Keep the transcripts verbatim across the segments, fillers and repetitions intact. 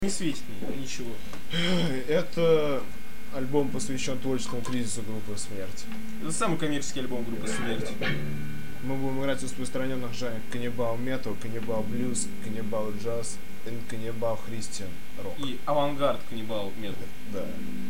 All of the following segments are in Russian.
Не светит ничего. Это альбом посвящен творческому кризису группы «Смерть». Это самый коммерческий альбом группы «Смерть». Мы будем играть из распространенных жанров: каннибал метал, каннибал блюз, каннибал джаз и каннибал христиан рок. И авангард каннибал метал. Да.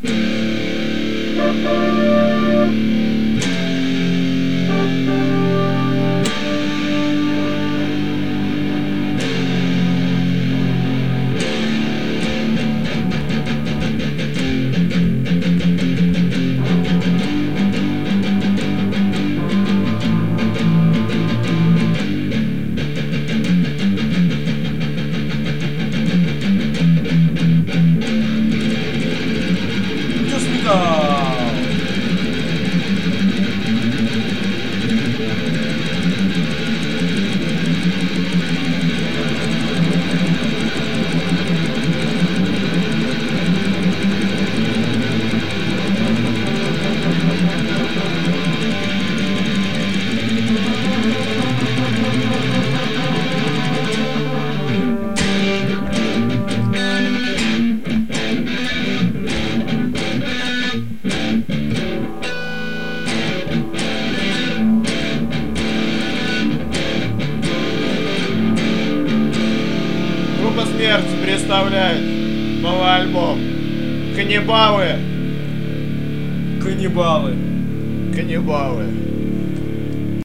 Группа «Смерть» представляет новый альбом «Каннибалы». Каннибалы. Каннибалы.